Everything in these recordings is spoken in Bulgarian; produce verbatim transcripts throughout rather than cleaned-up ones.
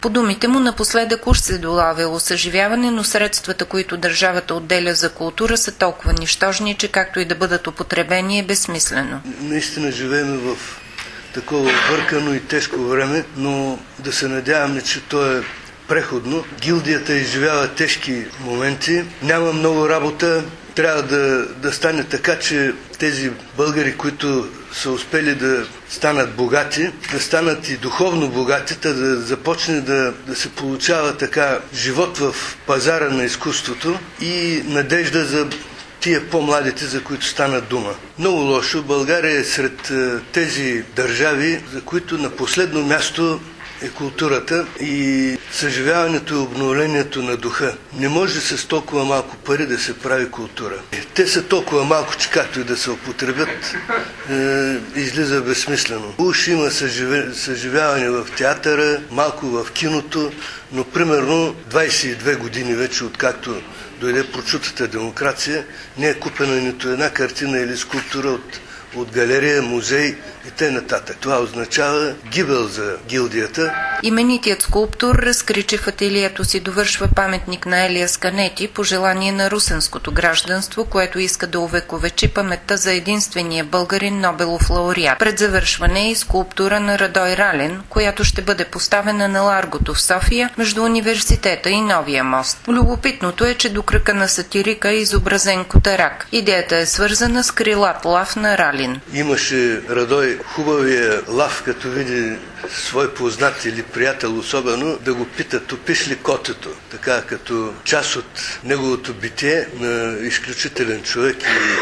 По думите му, напоследък уж се долавяло съживяване, но средствата, които държавата отделя за култура, са толкова нищожни, че както и да бъдат употребени е безсмислено. Наистина живеем в такова бъркано и тежко време, но да се надяваме, че то е преходно. Гилдията изживява тежки моменти, няма много работа. Трябва да, да стане така, че тези българи, които са успели да станат богати, да станат и духовно богати, да започне да, да се получава така живот в пазара на изкуството и надежда за тия по-младите, за които стана дума. Много лошо. България е сред тези държави, за които на последно място е културата и съживяването и обновлението на духа. Не може с толкова малко пари да се прави култура. Те са толкова малко, че както и да се употребят, е, излиза безсмислено. Уж има съживе, съживяване в театъра, малко в киното, но примерно двайсет и две години вече, откакто дойде прочутата демокрация, не е купена нито една картина или скулптура от от галерия, музей и т.н. Това означава гибел за гилдията. Именитият скулптор разкри, че в ателието си довършва паметник на Елиас Канети по желание на русенското гражданство, което иска да увековечи паметта за единствения българин Нобелов лауреат. Пред завършване е и скулптура на Радой Ралин, която ще бъде поставена на Ларгото в София между университета и Новия мост. Любопитното е, че до кръка на сатирика е изобразен котарак. Идеята е свързана с крилат лав на Ралин. Имаше Радой хубавия лав, като види свой познат или приятел особено, да го питат, опиш ли котето, така като част от неговото битие на изключителен човек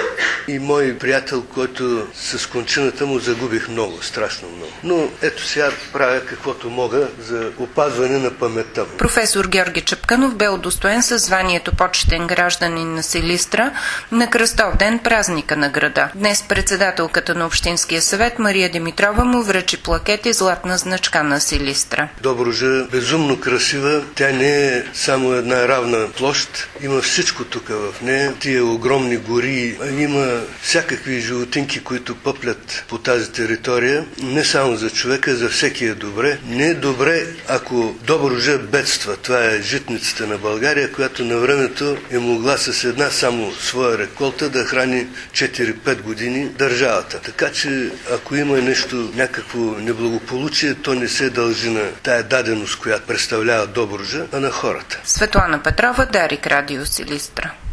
и, и мой приятел, който с кончината му загубих много, страшно много. Но ето сега правя каквото мога за опазване на паметта му. Професор Георги Чапкънов бе удостоен със званието почетен гражданин на Силистра на Кръстов ден, празника на града. Днес председателката на Общинския съвет Мария Димитрова му връчи плакет и златна значка на Силистра. Добруджа безумно красива. Тя не е само една равна площ. Има всичко тук в нея. Тия огромни гори. Има всякакви животинки, които пъплят по тази територия. Не само за човека, за всеки е добре. Не е добре, ако Добруджа бедства. Това е житницата на България, която на времето е могла с една само своя реколта да храни четири-пет години държавата. Така че, ако има нещо, някакво неблагополучие, то не се дължи на тая даденост, която представлява Добруджа, а на хората. Светлана Петрова, Дарик, Радио Силистра.